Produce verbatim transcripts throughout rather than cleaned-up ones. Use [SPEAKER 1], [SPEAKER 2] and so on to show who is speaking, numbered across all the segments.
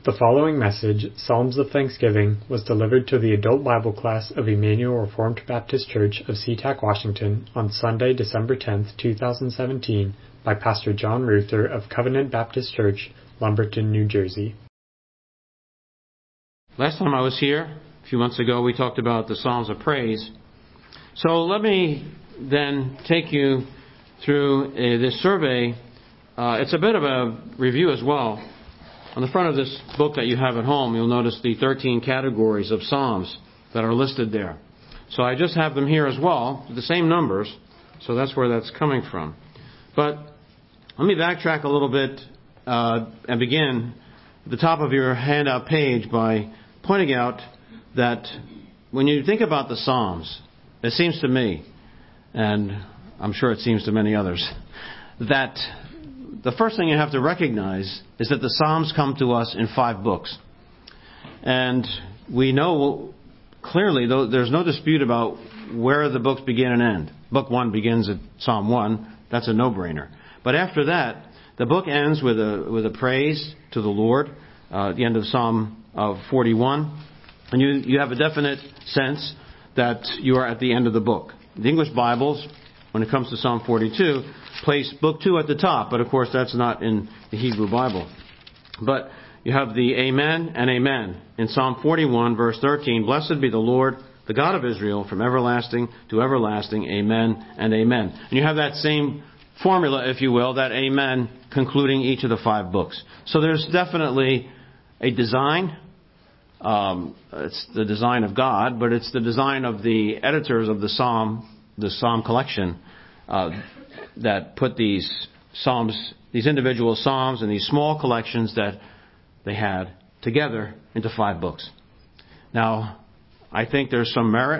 [SPEAKER 1] The following message, Psalms of Thanksgiving, was delivered to the adult Bible class of Emmanuel Reformed Baptist Church of SeaTac, Washington on Sunday, December tenth, two thousand seventeen by Pastor John Ruther of Covenant Baptist Church, Lumberton, New Jersey.
[SPEAKER 2] Last time I was here, a few months ago, we talked about the Psalms of Praise. So let me then take you through uh, this survey. Uh, it's a bit of a review as well. On the front of this book that you have at home, you'll notice the thirteen categories of Psalms that are listed there. So I just have them here as well, the same numbers, so that's where that's coming from. But let me backtrack a little bit uh, and begin at the top of your handout page by pointing out that when you think about the Psalms, it seems to me, and I'm sure it seems to many others, that the first thing you have to recognize is that the Psalms come to us in five books. And we know clearly, though, there's no dispute about where the books begin and end. Book one begins at Psalm one. That's a no-brainer. But after that, the book ends with a with a praise to the Lord uh, at the end of Psalm uh, forty-one. And you, you have a definite sense that you are at the end of the book. The English Bibles, when it comes to Psalm forty-two, place book two at the top, but of course that's not in the Hebrew Bible. But you have the Amen and Amen. In Psalm forty-one, verse thirteen, Blessed be the Lord, the God of Israel, from everlasting to everlasting, Amen and Amen. And you have that same formula, if you will, that Amen concluding each of the five books. So there's definitely a design. Um, it's the design of God, but it's the design of the editors of the Psalm, the Psalm collection, uh, that put these psalms, these individual psalms and these small collections that they had together into five books. Now, I think there's some merit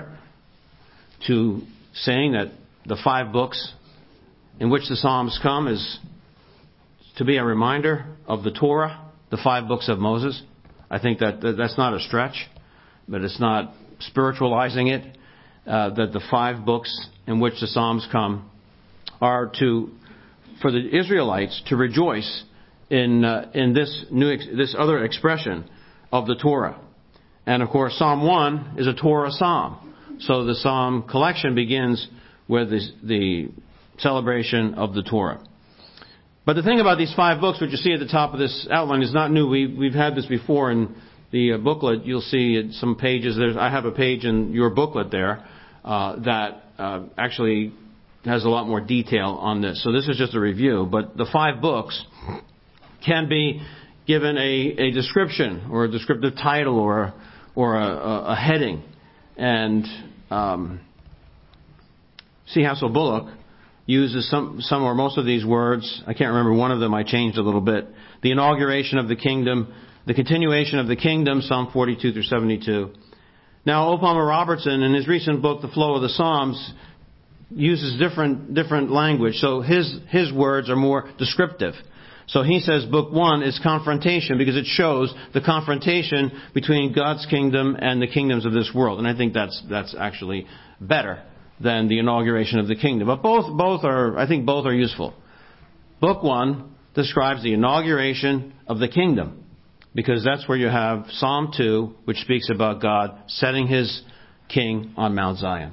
[SPEAKER 2] to saying that the five books in which the Psalms come is to be a reminder of the Torah, the five books of Moses. I think that that's not a stretch, but it's not spiritualizing it, uh, that the five books in which the Psalms come are to, for the Israelites to rejoice in uh, in this new this other expression of the Torah. And of course, Psalm one is a Torah psalm. So the psalm collection begins with the, the celebration of the Torah. But the thing about these five books, which you see at the top of this outline, is not new. We, we've had this before in the uh, booklet. You'll see some pages. There's, I have a page in your booklet there uh, that uh, actually has a lot more detail on this. So this is just a review. But the five books can be given a, a description or a descriptive title or, or a, a heading. And um, C. Hassel Bullock uses some, some or most of these words. I can't remember one of them. I changed a little bit. The inauguration of the kingdom, the continuation of the kingdom, Psalm forty-two through seventy-two. Now, O. Palmer Robertson, in his recent book, The Flow of the Psalms, uses different different language. So his his words are more descriptive. So he says book one is confrontation because it shows the confrontation between God's kingdom and the kingdoms of this world. And I think that's that's actually better than the inauguration of the kingdom. But both both are I think both are useful. Book one describes the inauguration of the kingdom because that's where you have Psalm two, which speaks about God setting his king on Mount Zion.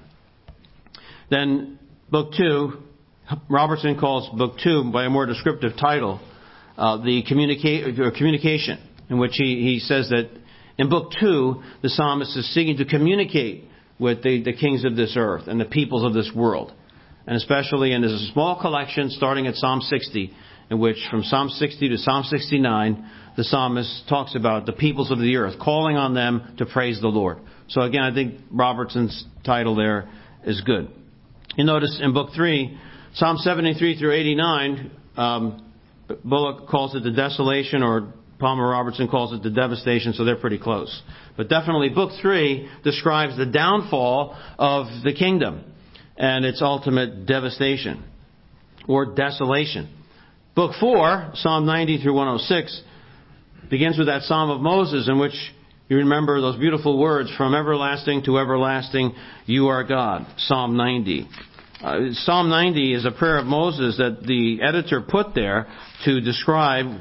[SPEAKER 2] Then book two, Robertson calls book two by a more descriptive title, uh, the communica- or communication, in which he, he says that in book two, the psalmist is seeking to communicate with the, the kings of this earth and the peoples of this world. And especially, and there's a small collection starting at Psalm sixty, in which from Psalm sixty to Psalm sixty-nine, the psalmist talks about the peoples of the earth, calling on them to praise the Lord. So again, I think Robertson's title there is good. You notice in book three, Psalm seventy-three through eighty-nine, um, Bullock calls it the desolation, or Palmer Robertson calls it the devastation, so they're pretty close. But definitely book three describes the downfall of the kingdom and its ultimate devastation, or desolation. Book four, Psalm ninety through one oh six, begins with that Psalm of Moses in which you remember those beautiful words, from everlasting to everlasting, you are God. Psalm ninety. Uh, Psalm ninety is a prayer of Moses that the editor put there to describe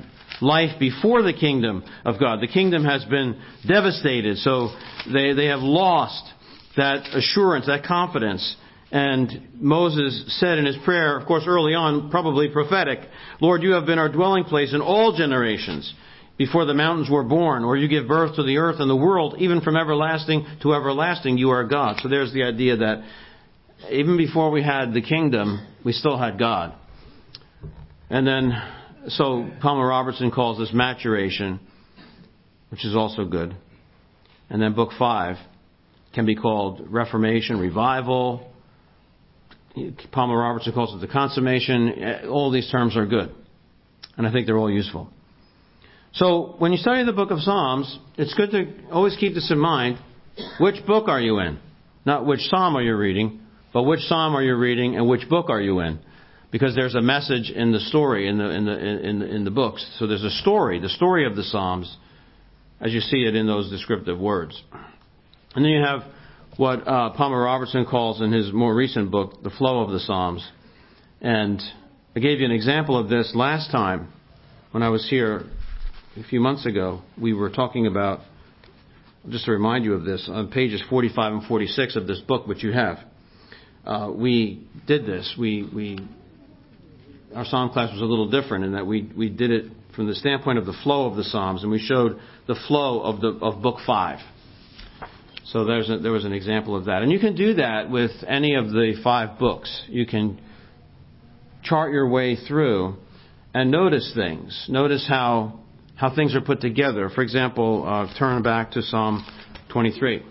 [SPEAKER 2] life before the kingdom of God. The kingdom has been devastated, so they, they have lost that assurance, that confidence. And Moses said in his prayer, of course early on, probably prophetic, Lord, you have been our dwelling place in all generations. Before the mountains were born, or you give birth to the earth and the world, even from everlasting to everlasting, you are God. So there's the idea that even before we had the kingdom, we still had God. And then, so Palmer Robertson calls this maturation, which is also good. And then book five can be called reformation, revival. Palmer Robertson calls it the consummation. All these terms are good. And I think they're all useful. So when you study the book of Psalms, it's good to always keep this in mind. Which book are you in? Not which psalm are you reading, but which psalm are you reading and which book are you in? Because there's a message in the story, in the in the in the, in the books. So there's a story, the story of the Psalms, as you see it in those descriptive words. And then you have what uh, Palmer Robertson calls in his more recent book, The Flow of the Psalms. And I gave you an example of this last time when I was here a few months ago. We were talking about, just to remind you of this, on pages forty-five and forty-six of this book, which you have. Uh, we did this. We we our Psalm class was a little different in that we we did it from the standpoint of the flow of the Psalms, and we showed the flow of the of book five. So there's a, there was an example of that, and you can do that with any of the five books. You can chart your way through and notice things. Notice how how things are put together. For example, uh, turn back to Psalm twenty-three.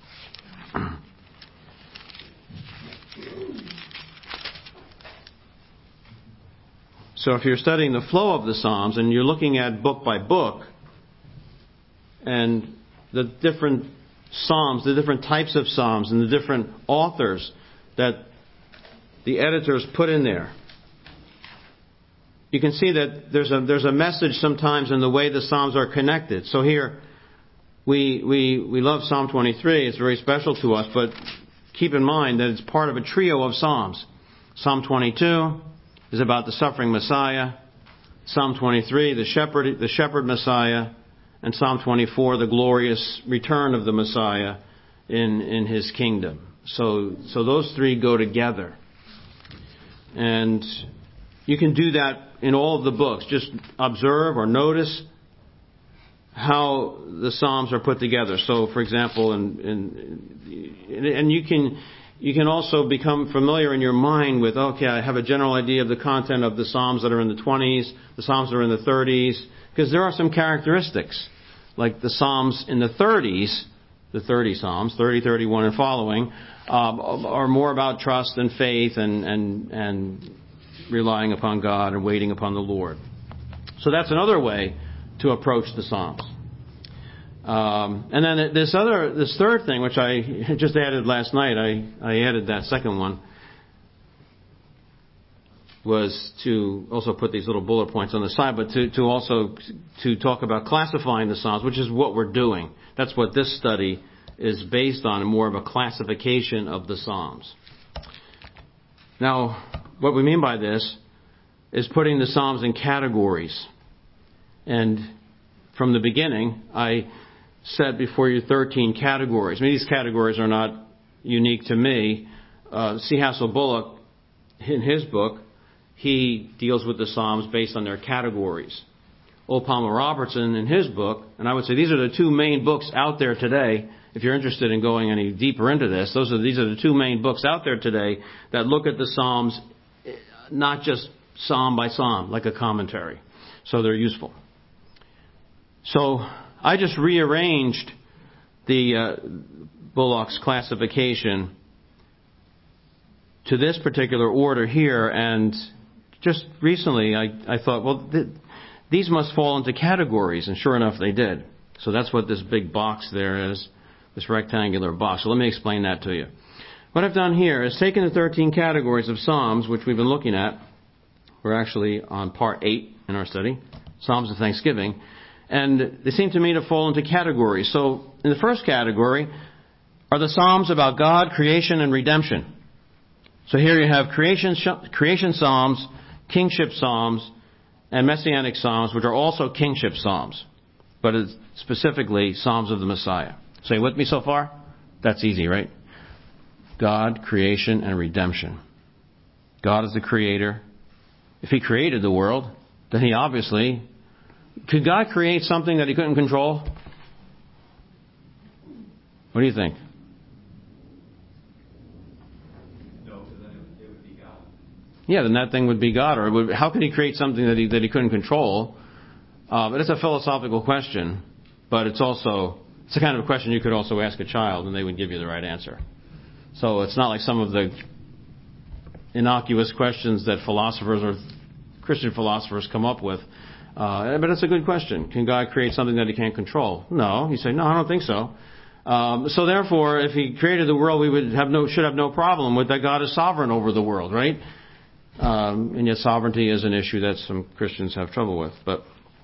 [SPEAKER 2] So if you're studying the flow of the Psalms and you're looking at book by book and the different Psalms, the different types of Psalms and the different authors that the editors put in there, you can see that there's a there's a message sometimes in the way the Psalms are connected. So here, we we we love Psalm twenty-three. It's very special to us, but keep in mind that it's part of a trio of Psalms. Psalm twenty-two is about the suffering Messiah. Psalm twenty-three, the shepherd the shepherd Messiah, and Psalm twenty-four, the glorious return of the Messiah in in His kingdom. So so those three go together, and you can do that in all of the books. Just observe or notice how the Psalms are put together. So, for example, in, in, and you can you can also become familiar in your mind with, okay, I have a general idea of the content of the Psalms that are in the twenties, the Psalms that are in the thirties, because there are some characteristics, like the Psalms in the thirties, the thirty Psalms, thirty, thirty-one and following, um, are more about trust and faith and and and relying upon God and waiting upon the Lord. So that's another way to approach the Psalms. Um, and then this other, this third thing, which I just added last night, I, I added that second one, was to also put these little bullet points on the side, but to, to also to talk about classifying the Psalms, which is what we're doing. That's what this study is based on, more of a classification of the Psalms. Now, what we mean by this is putting the Psalms in categories. And from the beginning, I set before you thirteen categories. I mean, these categories are not unique to me. Uh, C. Hassel Bullock, in his book, he deals with the Psalms based on their categories. O. Palmer Robertson, in his book, and I would say these are the two main books out there today. If you're interested in going any deeper into this, those are these are the two main books out there today that look at the Psalms, not just psalm by psalm, like a commentary. So they're useful. So I just rearranged the uh, Bullock's classification to this particular order here, and just recently I, I thought, well, th- these must fall into categories, and sure enough they did. So that's what this big box there is, this rectangular box. So let me explain that to you. What I've done here is taken the thirteen categories of Psalms, which we've been looking at. We're actually on part eight in our study, Psalms of Thanksgiving. And they seem to me to fall into categories. So in the first category are the Psalms about God, creation, and redemption. So here you have creation, creation Psalms, kingship Psalms, and Messianic Psalms, which are also kingship Psalms, but it's specifically Psalms of the Messiah. So you with me so far? That's easy, right? God, creation, and redemption. God is the creator. If He created the world, then He obviously... Could God create something that He couldn't control? What do you think?
[SPEAKER 3] No, because then it, it would be God.
[SPEAKER 2] Yeah, then that thing would be God. Or it would, how could He create something that He that He couldn't control? Uh, but it's a philosophical question. But it's also it's the kind of question you could also ask a child, and they would give you the right answer. So it's not like some of the innocuous questions that philosophers or Christian philosophers come up with. Uh, but it's a good question. Can God create something that He can't control? No. You say, no, I don't think so. Um, so therefore, if He created the world, we would have no should have no problem with that. God is sovereign over the world, right? Um, and yet sovereignty is an issue that some Christians have trouble with. But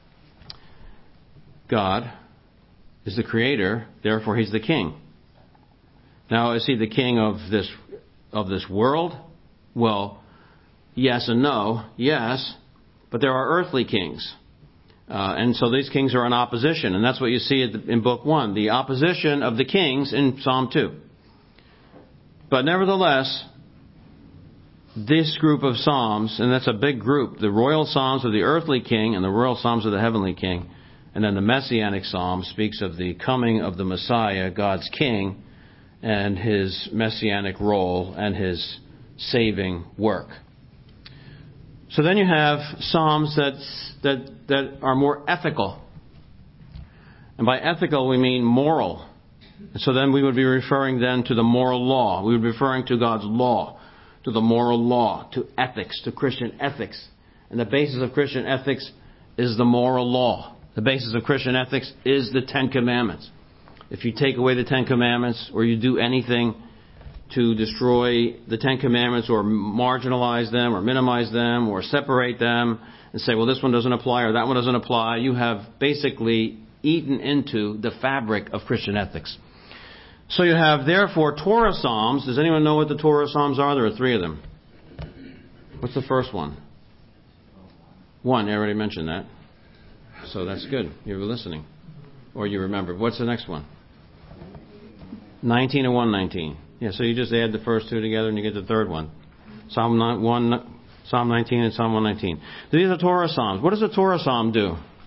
[SPEAKER 2] God is the creator, therefore He's the king. Now, is He the king of this of this world? Well, yes and no. Yes, but there are earthly kings. Uh, and so these kings are in opposition. And that's what you see in Book one, the opposition of the kings in Psalm two. But nevertheless, this group of Psalms, and that's a big group, the royal Psalms of the earthly king and the royal Psalms of the heavenly king, and then the Messianic Psalm speaks of the coming of the Messiah, God's king, and His messianic role and His saving work. So then you have Psalms that, that, that are more ethical. And by ethical we mean moral. So then we would be referring then to the moral law. We would be referring to God's law, to the moral law, to ethics, to Christian ethics. And the basis of Christian ethics is the moral law. The basis of Christian ethics is the Ten Commandments. If you take away the Ten Commandments or you do anything to destroy the Ten Commandments or marginalize them or minimize them or separate them and say, well, this one doesn't apply or that one doesn't apply, you have basically eaten into the fabric of Christian ethics. So you have, therefore, Torah Psalms. Does anyone know what the Torah Psalms are? There are three of them. What's the first one? One, I already mentioned that. So that's good. You were listening. Or you remember. What's the next one? nineteen and one nineteen. Yeah, so you just add the first two together and you get the third one. Psalm one, Psalm nineteen and Psalm one nineteen. These are Torah Psalms. What does a Torah Psalm do?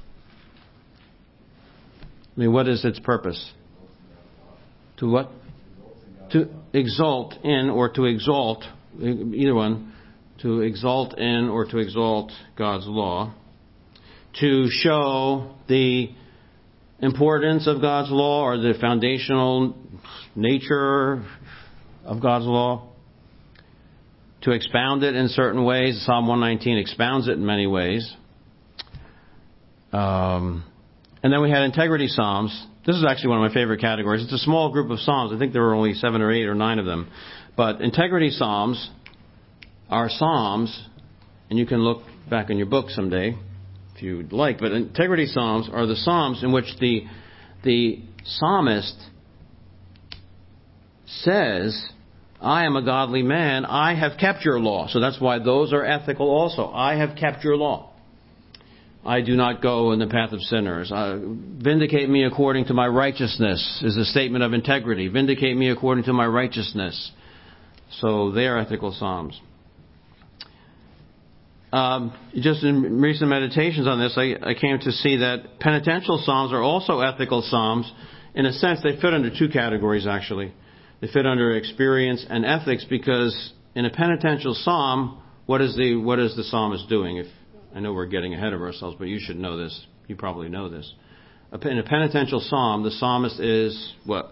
[SPEAKER 2] I mean, what is its purpose? To what? To exalt in or to exalt, either one, to exalt in or to exalt God's law. To show the importance of God's law or the foundational nature of God's law, to expound it in certain ways. Psalm one nineteen expounds it in many ways. Um, and then we had integrity Psalms. This is actually one of my favorite categories. It's a small group of Psalms. I think there were only seven or eight or nine of them. But integrity Psalms are Psalms, and you can look back in your book someday if you'd like, but integrity Psalms are the Psalms in which the the psalmist says, I am a godly man, I have kept your law. So that's why those are ethical also. I have kept your law. I do not go in the path of sinners. Uh, vindicate me according to my righteousness is a statement of integrity. Vindicate me according to my righteousness. So they are ethical Psalms. Um, just in recent meditations on this, I, I came to see that penitential Psalms are also ethical Psalms. In a sense, they fit under two categories, actually. They fit under experience and ethics because in a penitential Psalm, what is the what is the psalmist doing? If I know we're getting ahead of ourselves, but you should know this. You probably know this. In a penitential Psalm, the psalmist is what?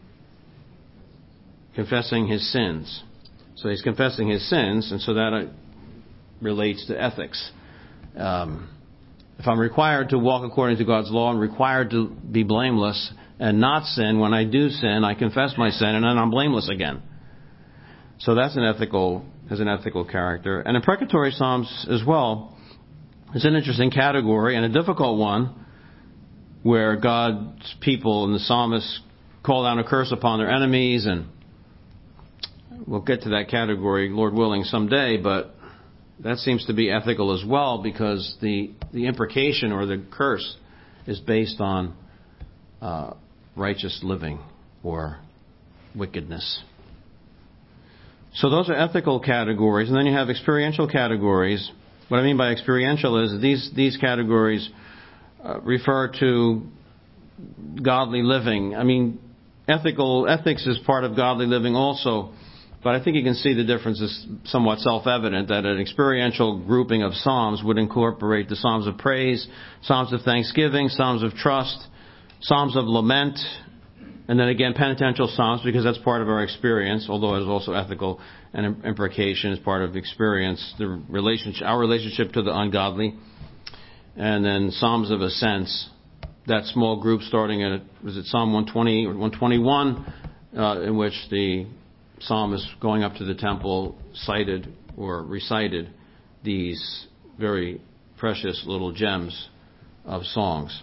[SPEAKER 2] Confessing his sins. So he's confessing his sins, and so that relates to ethics. Um, if I'm required to walk according to God's law, I'm required to be blameless and not sin. When I do sin, I confess my sin, and then I'm blameless again. So that's an ethical, has an ethical character. And imprecatory Psalms as well is an interesting category and a difficult one, where God's people and the psalmists call down a curse upon their enemies, and we'll get to that category, Lord willing, someday, but that seems to be ethical as well, because the, the imprecation or the curse is based on uh, righteous living or wickedness. So those are ethical categories. And then you have experiential categories. What I mean by experiential is these, these categories uh, refer to godly living. I mean, ethical ethics is part of godly living also. But I think you can see the difference is somewhat self-evident, that an experiential grouping of psalms would incorporate the psalms of praise, psalms of thanksgiving, psalms of trust, psalms of lament, and then again penitential psalms, because that's part of our experience, although it is also ethical, and imprecation is part of experience, the relationship, our relationship to the ungodly. And then psalms of ascents, that small group starting at, was it Psalm one twenty or one twenty-one, uh, in which the psalmist going up to the temple cited or recited these very precious little gems of songs.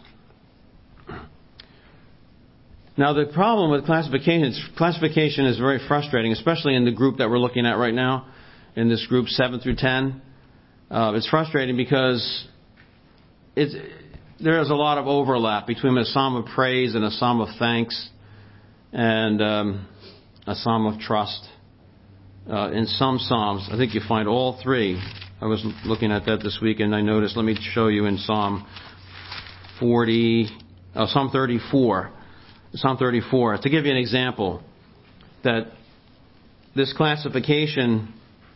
[SPEAKER 2] Now, the problem with classification is classification is very frustrating, especially in the group that we're looking at right now, in this group seven through ten. Uh, it's frustrating because it's, there is a lot of overlap between a psalm of praise and a psalm of thanks and um, a psalm of trust. Uh, in some psalms, I think you find all three. I was looking at that this week, and I noticed. Let me show you in Psalm forty, uh, Psalm thirty-four. Psalm thirty-four. To give you an example, that this classification,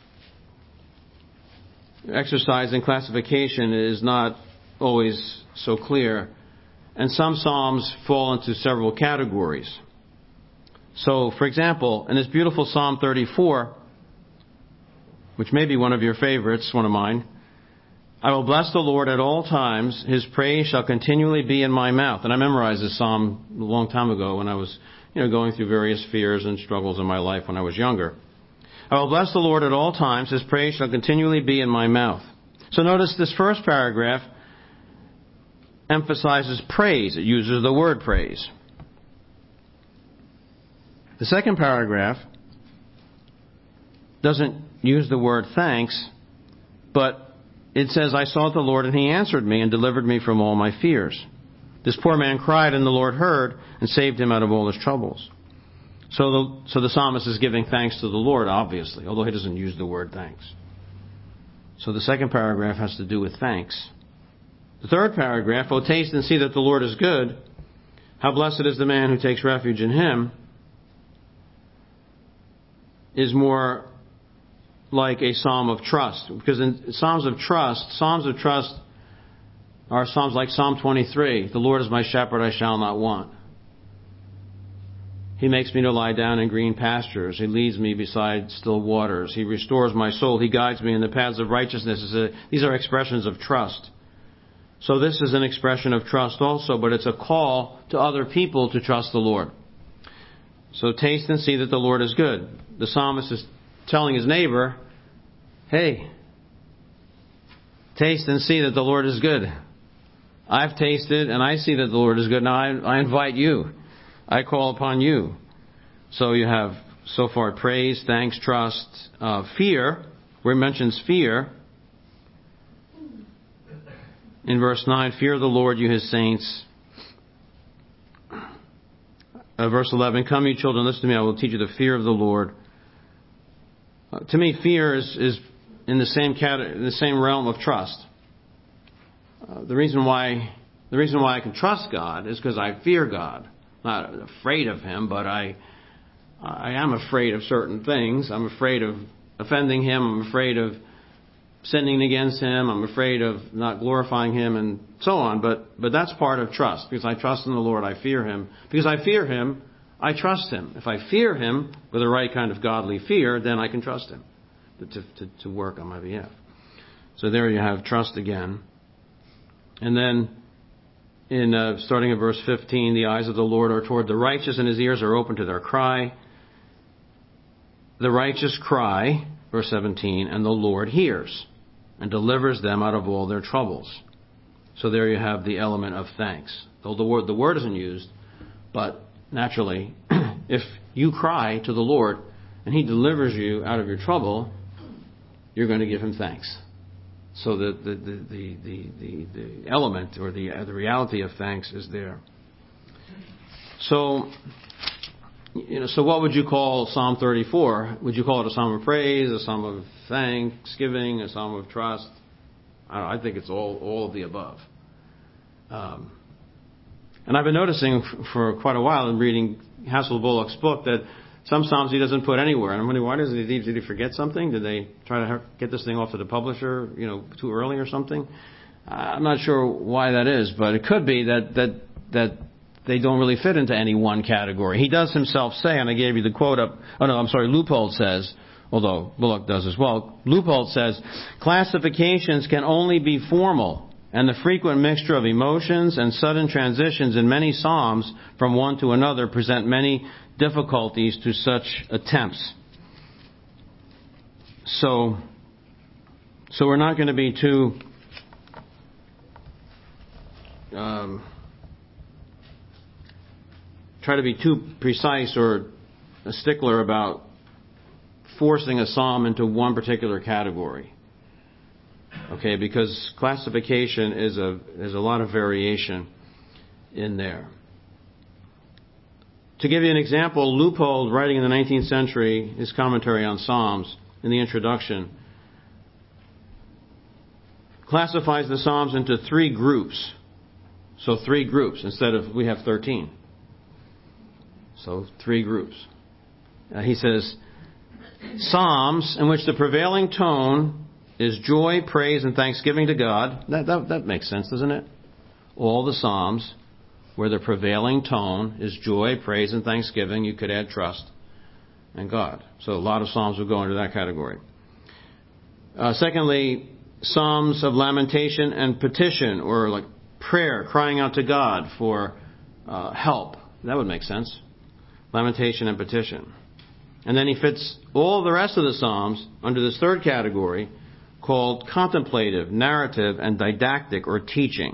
[SPEAKER 2] exercise in classification is not always so clear, and some psalms fall into several categories. So, for example, in this beautiful Psalm thirty-four, which may be one of your favorites, one of mine, I will bless the Lord at all times. His praise shall continually be in my mouth. And I memorized this psalm a long time ago when I was, you know, going through various fears and struggles in my life when I was younger. I will bless the Lord at all times. His praise shall continually be in my mouth. So notice this first paragraph emphasizes praise. It uses the word praise. The second paragraph doesn't use the word thanks, but it says, I sought the Lord, and He answered me and delivered me from all my fears. This poor man cried, and the Lord heard and saved him out of all his troubles. So the, so the psalmist is giving thanks to the Lord, obviously, although he doesn't use the word thanks. So the second paragraph has to do with thanks. The third paragraph, O taste and see that the Lord is good. How blessed is the man who takes refuge in Him, is more like a psalm of trust. Because in psalms of trust, psalms of trust are psalms like Psalm twenty-three. The Lord is my shepherd, I shall not want. He makes me to lie down in green pastures. He leads me beside still waters. He restores my soul. He guides me in the paths of righteousness. These are expressions of trust. So this is an expression of trust also, but it's a call to other people to trust the Lord. So taste and see that the Lord is good. The psalmist is telling his neighbor, hey, taste and see that the Lord is good. I've tasted and I see that the Lord is good. Now I, I invite you. I call upon you. So you have so far praise, thanks, trust, uh, fear, where it mentions fear. In verse nine, fear the Lord, you His saints. Uh, verse eleven, come you children, listen to me, I will teach you the fear of the Lord. Uh, to me, fear is, is in the same cat- in the same realm of trust. Uh, the reason why the reason why I can trust God is because I fear God. I'm not afraid of Him, but I I am afraid of certain things. I'm afraid of offending Him. I'm afraid of sinning against Him. I'm afraid of not glorifying Him, and so on. But but that's part of trust. Because I trust in the Lord, I fear Him. Because I fear Him, I trust Him. If I fear Him with the right kind of godly fear, then I can trust Him to, to, to work on my behalf. So there you have trust again. And then in uh, starting at verse fifteen, the eyes of the Lord are toward the righteous, and His ears are open to their cry. The righteous cry, verse seventeen, and the Lord hears and delivers them out of all their troubles. So there you have the element of thanks. Though the word the word isn't used, but naturally, if you cry to the Lord and He delivers you out of your trouble, you're going to give Him thanks. So the the, the, the, the, the, the element or the, the reality of thanks is there. So, you know, so what would you call Psalm thirty-four? Would you call it a psalm of praise, a psalm of thanksgiving, a psalm of trust? I don't know, I think it's all, all of the above. Um, and I've been noticing f- for quite a while in reading Hassel Bullock's book that some psalms he doesn't put anywhere. And I'm wondering, why does he, did he forget something? Did they try to get this thing off to the publisher, you know, too early or something? Uh, I'm not sure why that is, but it could be that, that, that they don't really fit into any one category. He does himself say, and I gave you the quote up, oh no, I'm sorry, Leupold says, although Bullock does as well, Leupold says, classifications can only be formal, and the frequent mixture of emotions and sudden transitions in many psalms from one to another present many difficulties to such attempts. So, so we're not going to be too um, try to be too precise or a stickler about forcing a psalm into one particular category. Okay, because classification is a is a lot of variation in there. To give you an example, Leupold, writing in the nineteenth century, his commentary on Psalms, in the introduction, classifies the Psalms into three groups. So three groups instead of, we have thirteen. So three groups. Uh, he says, Psalms in which the prevailing tone is joy, praise, and thanksgiving to God. That, that, that makes sense, doesn't it? All the Psalms where the prevailing tone is joy, praise, and thanksgiving. You could add trust and God. So a lot of Psalms would go into that category. Uh, secondly, Psalms of lamentation and petition, or like prayer, crying out to God for uh, help. That would make sense. Lamentation and petition. And then he fits all the rest of the Psalms under this third category called contemplative, narrative, and didactic, or teaching.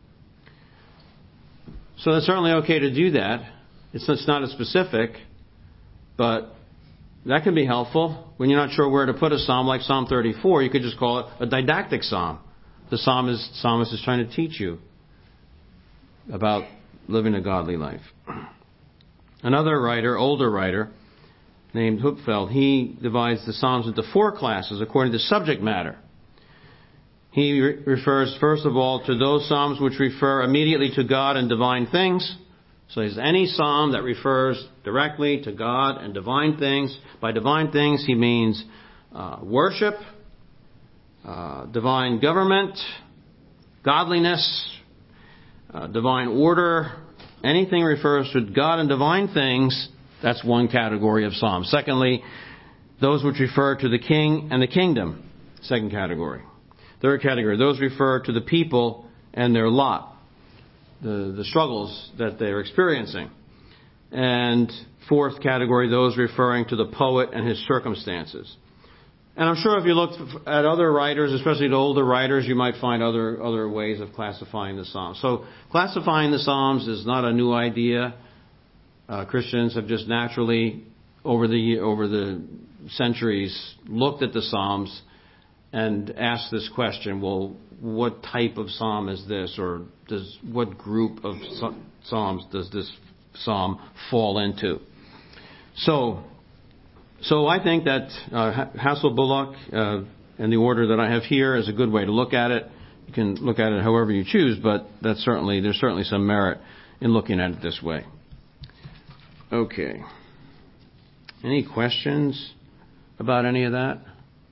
[SPEAKER 2] So it's certainly okay to do that. It's, it's not as specific, but that can be helpful. When you're not sure where to put a psalm, like Psalm thirty-four, you could just call it a didactic psalm. The psalmist, psalmist is trying to teach you about living a godly life. Another writer, older writer, named Hupfeld, he divides the Psalms into four classes according to subject matter. He re- refers, first of all, to those Psalms which refer immediately to God and divine things. So there's any Psalm that refers directly to God and divine things. By divine things, he means uh, worship, uh, divine government, godliness, uh, divine order. Anything refers to God and divine things, that's one category of Psalms. Secondly, those which refer to the king and the kingdom, second category. Third category, those refer to the people and their lot, the, the struggles that they're experiencing. And fourth category, those referring to the poet and his circumstances. And I'm sure if you look at other writers, especially the older writers, you might find other other ways of classifying the Psalms. So classifying the Psalms is not a new idea. Uh, Christians have just naturally, over the over the centuries, looked at the Psalms and asked this question: well, what type of psalm is this, or does what group of psalms does this psalm fall into? So, so I think that uh, Hassel Bullock uh, in the order that I have here is a good way to look at it. You can look at it however you choose, but that's certainly there's certainly some merit in looking at it this way. Okay. Any questions about any of that?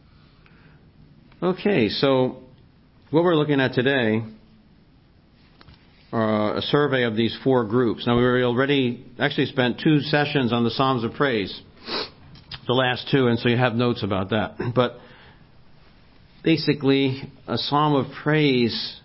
[SPEAKER 2] Okay, so what we're looking at today are a survey of these four groups. Now, we already actually spent two sessions on the Psalms of Praise, the last two, and so you have notes about that. But basically, a Psalm of Praise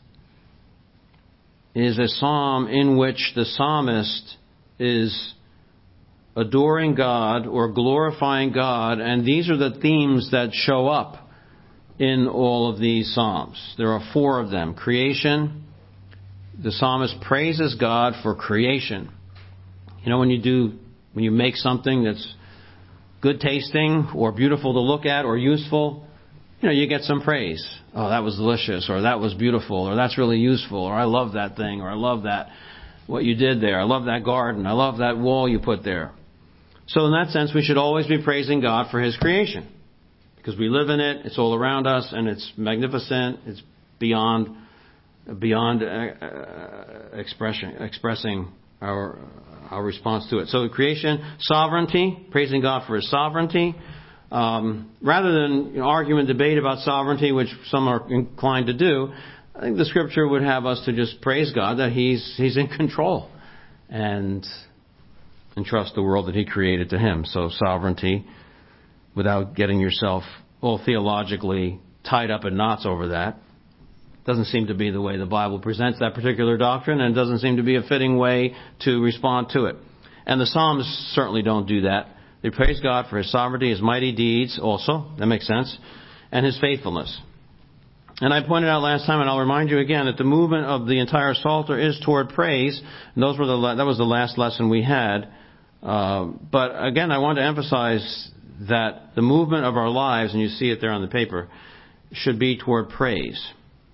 [SPEAKER 2] is a psalm in which the psalmist is adoring God or glorifying God, and these are the themes that show up in all of these psalms. There are four of them. Creation. The psalmist praises God for creation. You know, when you do, when you make something that's good tasting or beautiful to look at or useful, you know, you get some praise. Oh, that was delicious, or that was beautiful, or that's really useful, or I love that thing, or I love that, what you did there. I love that garden. I love that wall you put there. So in that sense, we should always be praising God for His creation. Because we live in it, it's all around us, and it's magnificent, it's beyond beyond uh, uh, expression, expressing our our response to it. So creation, sovereignty, praising God for His sovereignty. Um, rather than you know, argue and debate about sovereignty, which some are inclined to do, I think the Scripture would have us to just praise God that He's He's in control and entrust the world that He created to Him. So sovereignty, without getting yourself all theologically tied up in knots over that. Doesn't seem to be the way the Bible presents that particular doctrine, and doesn't seem to be a fitting way to respond to it. And the Psalms certainly don't do that. They praise God for His sovereignty, His mighty deeds also, that makes sense, and His faithfulness. And I pointed out last time, and I'll remind you again, that the movement of the entire Psalter is toward praise. And those were the that was the last lesson we had. Uh, but again, I want to emphasize that the movement of our lives, and you see it there on the paper, should be toward praise.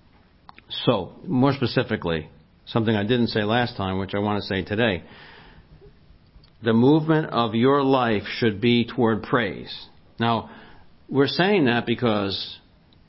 [SPEAKER 2] So, more specifically, something I didn't say last time, which I want to say today. The movement of your life should be toward praise. Now, we're saying that because,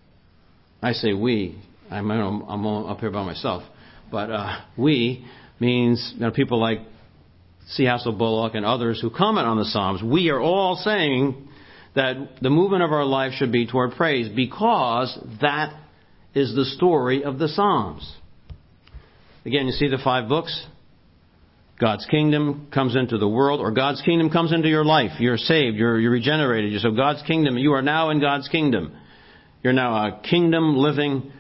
[SPEAKER 2] I say we, I'm, I'm up here by myself, but uh, we means you know, people like C. Hassel Bullock and others who comment on the Psalms. We are all saying that the movement of our life should be toward praise because that is the story of the Psalms. Again, you see the five books? God's kingdom comes into the world, or God's kingdom comes into your life. You're saved. You're, you're regenerated. So God's kingdom, you are now in God's kingdom. You're now a kingdom-living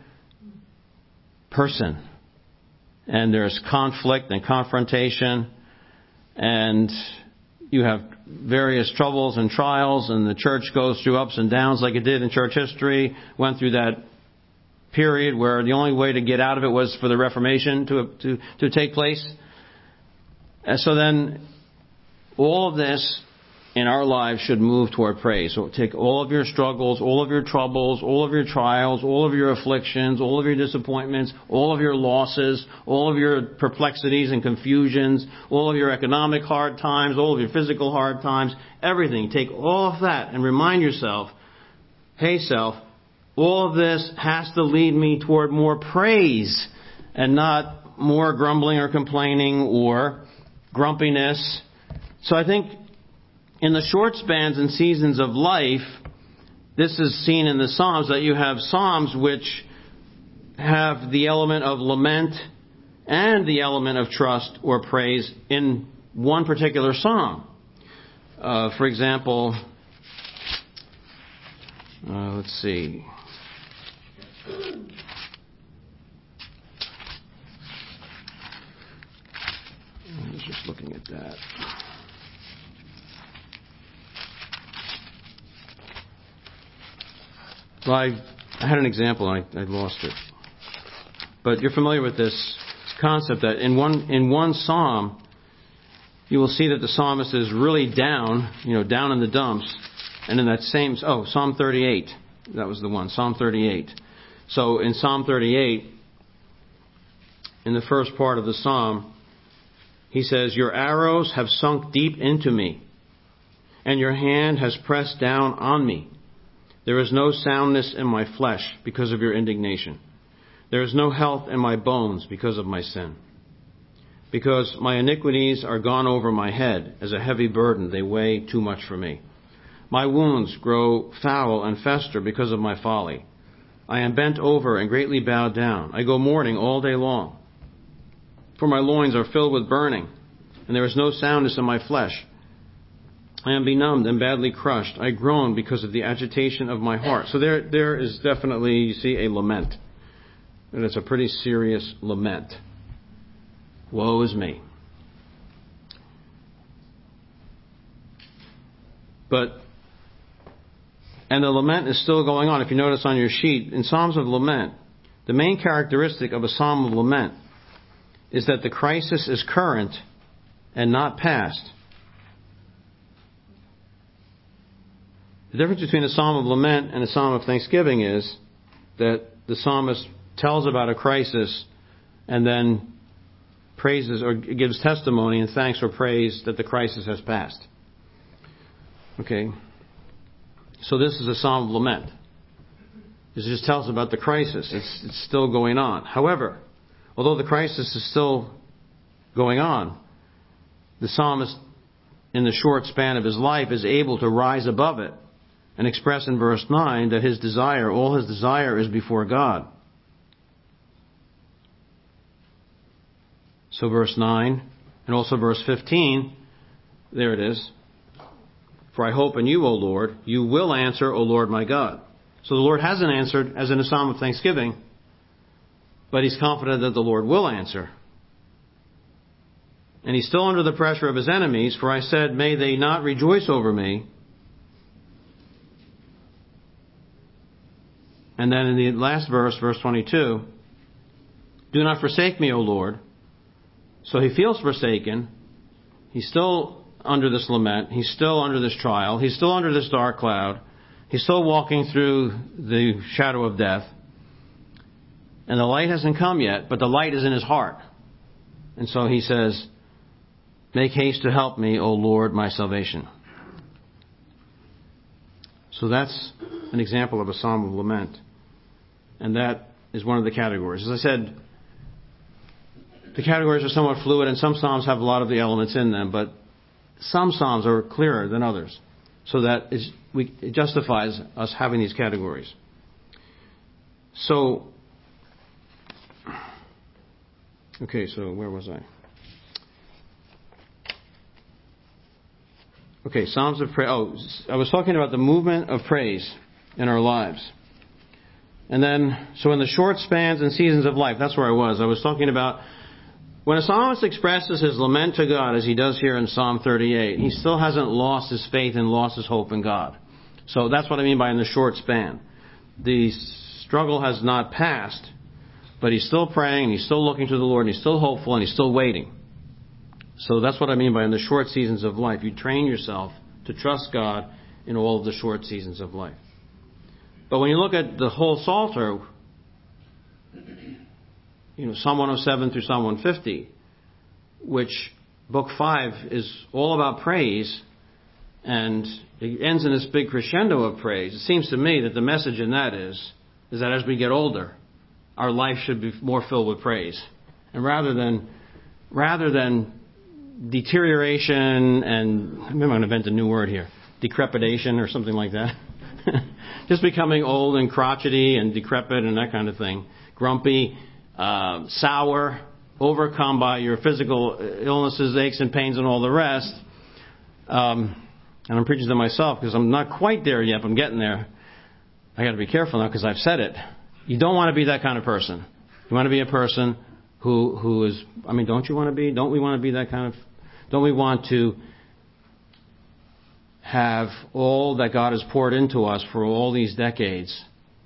[SPEAKER 2] person. And there's conflict and confrontation. And you have various troubles and trials. And the church goes through ups and downs like it did in church history. Went through that period where the only way to get out of it was for the Reformation to to, to take place. And so then, all of this in our lives should move toward praise. So take all of your struggles, all of your troubles, all of your trials, all of your afflictions, all of your disappointments, all of your losses, all of your perplexities and confusions, all of your economic hard times, all of your physical hard times, everything. Take all of that and remind yourself, hey self, all of this has to lead me toward more praise and not more grumbling or complaining or grumpiness. So I think in the short spans and seasons of life, this is seen in the Psalms, that you have Psalms which have the element of lament and the element of trust or praise in one particular psalm. Uh, for example, uh, let's see. I was just looking at that. Well, I, I had an example and I, I lost it. But you're familiar with this concept that in one in one psalm, you will see that the psalmist is really down, you know, down in the dumps. And in that same, oh, Psalm thirty-eight. That was the one, Psalm thirty-eight. So in Psalm thirty-eight, in the first part of the psalm, he says, your arrows have sunk deep into me, and your hand has pressed down on me. There is no soundness in my flesh because of your indignation. There is no health in my bones because of my sin. Because my iniquities are gone over my head as a heavy burden, they weigh too much for me. My wounds grow foul and fester because of my folly. I am bent over and greatly bowed down. I go mourning all day long. For my loins are filled with burning, and there is no soundness in my flesh. I am benumbed and badly crushed. I groan because of the agitation of my heart. So there, there is definitely, you see, a lament. And it's a pretty serious lament. Woe is me. But, and the lament is still going on. If you notice on your sheet, in Psalms of Lament, the main characteristic of a Psalm of Lament is that the crisis is current and not past. The difference between a psalm of lament and a psalm of thanksgiving is that the psalmist tells about a crisis and then praises or gives testimony and thanks or praise that the crisis has passed. Okay. So this is a psalm of lament. This just tells about the crisis. It's, it's still going on. However, although the crisis is still going on, the psalmist, in the short span of his life, is able to rise above it and express in verse nine that his desire, all his desire is before God. So verse nine and also verse fifteen, there it is. For I hope in you, O Lord, you will answer, O Lord my God. So the Lord hasn't answered as in a psalm of thanksgiving, but he's confident that the Lord will answer. And he's still under the pressure of his enemies, for I said, may they not rejoice over me. And then in the last verse, verse twenty-two, do not forsake me, O Lord. So he feels forsaken. He's still under this lament. He's still under this trial. He's still under this dark cloud. He's still walking through the shadow of death. And the light hasn't come yet, but the light is in his heart. And so he says, make haste to help me, O Lord, my salvation. So that's an example of a psalm of lament. And that is one of the categories. As I said, the categories are somewhat fluid, and some psalms have a lot of the elements in them, but some psalms are clearer than others. So that is, we, it justifies us having these categories. So, okay, so where was I? Okay, Psalms of praise. Oh, I was talking about the movement of praise in our lives. And then, so in the short spans and seasons of life, that's where I was. I was talking about when a psalmist expresses his lament to God, as he does here in Psalm thirty-eight, he still hasn't lost his faith and lost his hope in God. So that's what I mean by in the short span. The struggle has not passed, but he's still praying, and he's still looking to the Lord, and he's still hopeful, and he's still waiting. So that's what I mean by in the short seasons of life. You train yourself to trust God in all of the short seasons of life. But when you look at the whole Psalter, you know, Psalm one oh seven through Psalm one fifty, which Book five is all about praise, and it ends in this big crescendo of praise. It seems to me that the message in that is, is that as we get older, our life should be more filled with praise. And rather than, rather than deterioration and, maybe I'm going to invent a new word here, decrepitation or something like that. Just becoming old and crotchety and decrepit and that kind of thing. Grumpy, uh, sour, overcome by your physical illnesses, aches and pains and all the rest. Um, and I'm preaching to myself because I'm not quite there yet, but I'm getting there. I got to be careful now because I've said it. You don't want to be that kind of person. You want to be a person who who is, I mean, don't you want to be, don't we want to be that kind of, don't we want to have all that God has poured into us for all these decades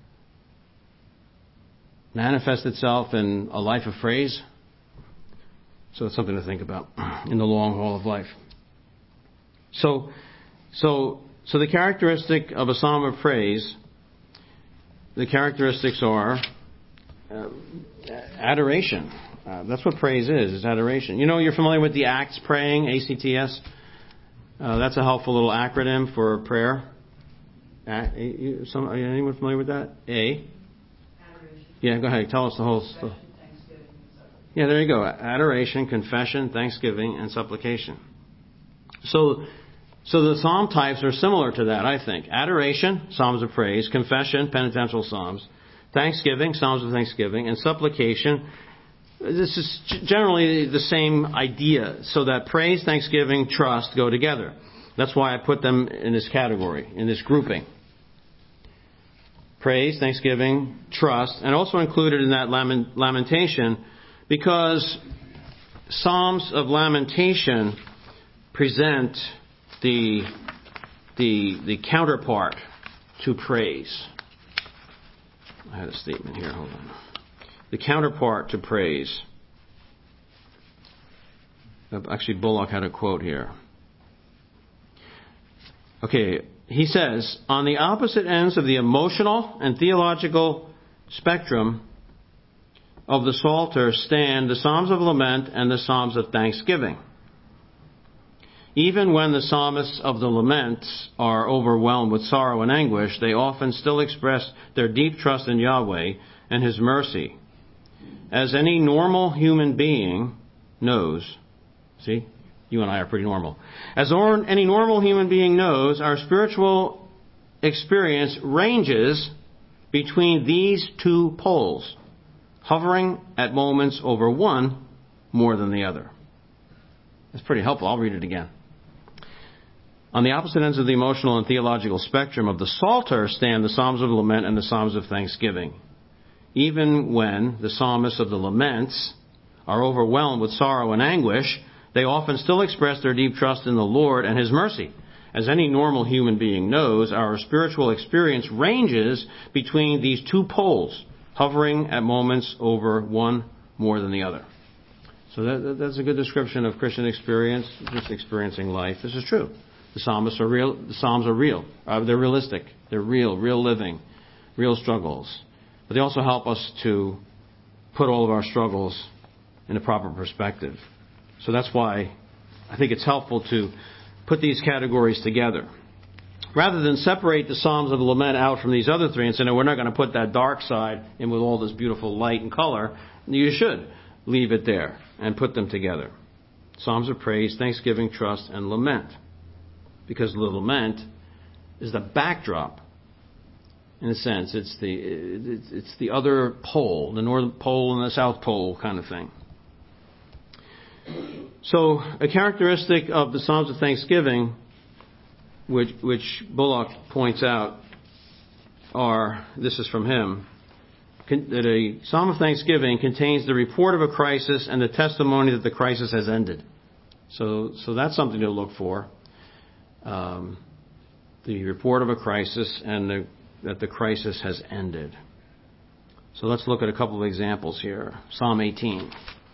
[SPEAKER 2] manifest itself in a life of praise? So it's something to think about in the long haul of life. So, so, so the characteristic of a psalm of praise, the characteristics are uh, adoration. Uh, that's what praise is, is adoration. You know, you're familiar with the ACTS praying, A C T S? Uh, that's a helpful little acronym for prayer. Uh, you, some, are anyone familiar with that? A? Adoration. Yeah, go ahead. Tell us the whole stuff. Yeah, there you go. Adoration, confession, thanksgiving, and supplication. So, so the psalm types are similar to that, I think. Adoration, psalms of praise. Confession, penitential psalms. Thanksgiving, psalms of thanksgiving. And supplication, this is generally the same idea. So that praise, thanksgiving, trust go together. That's why I put them in this category, in this grouping. Praise, thanksgiving, trust, and also included in that lament, lamentation, because Psalms of lamentation present the, the, the counterpart to praise. I had a statement here, hold on. The counterpart to praise. Actually, Bullock had a quote here. Okay, he says, on the opposite ends of the emotional and theological spectrum of the Psalter stand the Psalms of Lament and the Psalms of Thanksgiving. Even when the psalmists of the laments are overwhelmed with sorrow and anguish, they often still express their deep trust in Yahweh and His mercy. As any normal human being knows, see, you and I are pretty normal. As or, any normal human being knows, our spiritual experience ranges between these two poles, hovering at moments over one more than the other. That's pretty helpful. I'll read it again. On the opposite ends of the emotional and theological spectrum of the Psalter stand the Psalms of Lament and the Psalms of Thanksgiving. Even when the psalmists of the laments are overwhelmed with sorrow and anguish, they often still express their deep trust in the Lord and His mercy. As any normal human being knows, our spiritual experience ranges between these two poles, hovering at moments over one more than the other. So that, that's a good description of Christian experience, just experiencing life. This is true. The psalmists are real. The Psalms are real. Uh, they're realistic. They're real, real living, real struggles. But they also help us to put all of our struggles in a proper perspective. So that's why I think it's helpful to put these categories together. Rather than separate the Psalms of Lament out from these other three and say, no, we're not going to put that dark side in with all this beautiful light and color, you should leave it there and put them together. Psalms of praise, thanksgiving, trust, and lament. Because the lament is the backdrop. In a sense, it's the it's the other pole, the North Pole and the South Pole kind of thing. So, a characteristic of the Psalms of Thanksgiving, which which Bullock points out, are, this is from him, that a Psalm of Thanksgiving contains the report of a crisis and the testimony that the crisis has ended. So, so that's something to look for. Um, the report of a crisis and the, that the crisis has ended. So let's look at a couple of examples here. Psalm eighteen.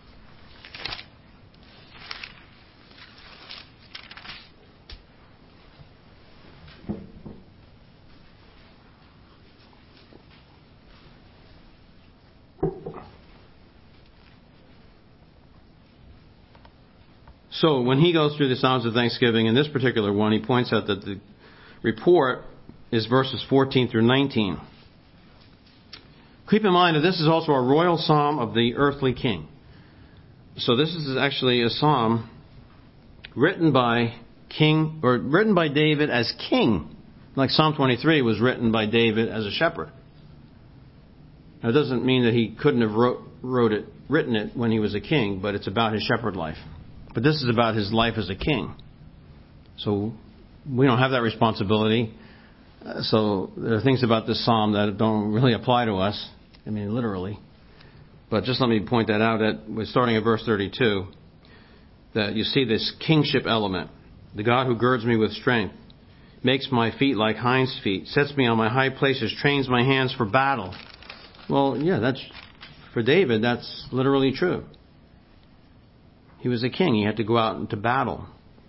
[SPEAKER 2] So when he goes through the Psalms of Thanksgiving, in this particular one, he points out that the report is verses fourteen through nineteen. Keep in mind that this is also a royal psalm of the earthly king. So this is actually a psalm written by king, or written by David as king, like Psalm twenty-three was written by David as a shepherd. Now, it doesn't mean that he couldn't have wrote, wrote it, written it when he was a king, but it's about his shepherd life. But this is about his life as a king. So we don't have that responsibility. Uh, so there are things about this psalm that don't really apply to us. I mean, literally. But just let me point that out. At, we're starting at verse thirty-two. That you see this kingship element. The God who girds me with strength, makes my feet like hinds' feet, sets me on my high places, trains my hands for battle. Well, yeah, that's for David. That's literally true. He was a king. He had to go out into battle.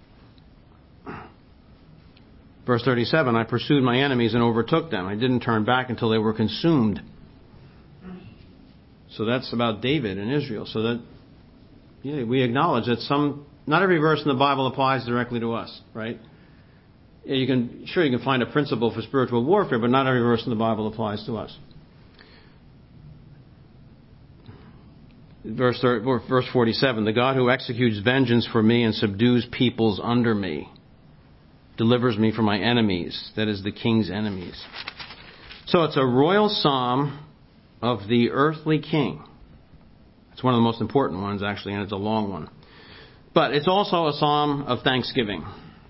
[SPEAKER 2] Verse thirty-seven, I pursued my enemies and overtook them. I didn't turn back until they were consumed. So that's about David and Israel. So that, yeah, we acknowledge that some, not every verse in the Bible applies directly to us, right? Yeah, you can, sure, you can find a principle for spiritual warfare, but not every verse in the Bible applies to us. Verse, verse forty-seven, the God who executes vengeance for me and subdues peoples under me, delivers me from my enemies, that is the king's enemies. So it's a royal psalm of the earthly king. It's one of the most important ones, actually, and it's a long one. But it's also a psalm of thanksgiving.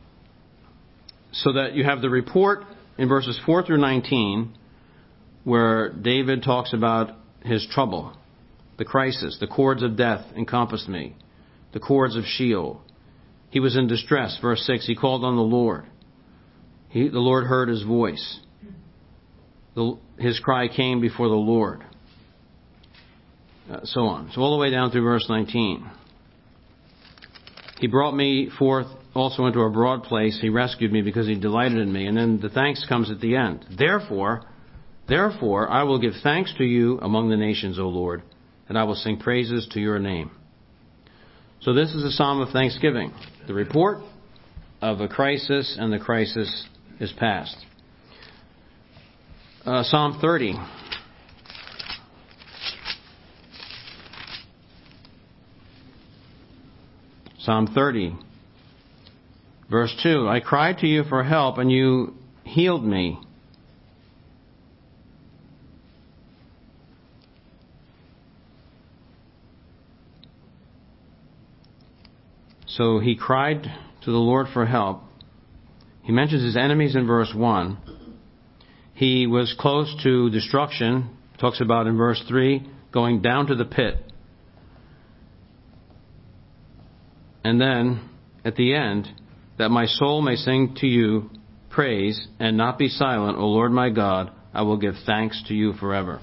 [SPEAKER 2] So that you have the report in verses four through nineteen, where David talks about his trouble, the crisis, the cords of death encompassed me, the cords of Sheol. He was in distress. Verse six, he called on the Lord. He, the Lord heard his voice. The, his cry came before the Lord. Uh, so on. So all the way down through verse nineteen. He brought me forth also into a broad place. He rescued me because he delighted in me. And then the thanks comes at the end. Therefore, therefore, I will give thanks to you among the nations, O Lord, and I will sing praises to your name. So this is a psalm of thanksgiving. The report of a crisis, and the crisis is past. Uh, Psalm thirty. Psalm thirty, verse two. I cried to you for help, and you healed me. So he cried to the Lord for help. He mentions his enemies in verse one. He was close to destruction. Talks about in verse three, going down to the pit. And then, at the end, that my soul may sing to you praise and not be silent, O Lord my God, I will give thanks to you forever.